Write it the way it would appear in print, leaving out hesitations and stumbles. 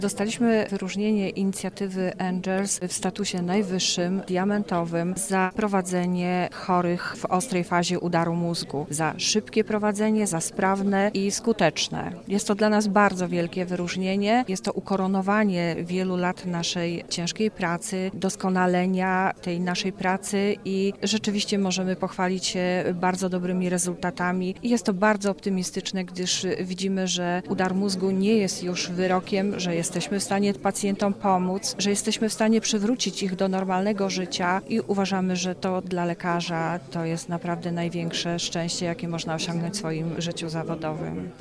Dostaliśmy wyróżnienie inicjatywy Angels w statusie najwyższym, diamentowym, za prowadzenie chorych w ostrej fazie udaru mózgu. Za szybkie prowadzenie, za sprawne i skuteczne. Jest to dla nas bardzo wielkie wyróżnienie. Jest to ukoronowanie wielu lat naszej ciężkiej pracy, doskonalenia tej naszej pracy i rzeczywiście możemy pochwalić się bardzo dobrymi rezultatami. I jest to bardzo optymistyczne, gdyż widzimy, że udar mózgu nie jest już wyrokiem, że jesteśmy w stanie pacjentom pomóc, że jesteśmy w stanie przywrócić ich do normalnego życia i uważamy, że to dla lekarza to jest naprawdę największe szczęście, jakie można osiągnąć w swoim życiu zawodowym.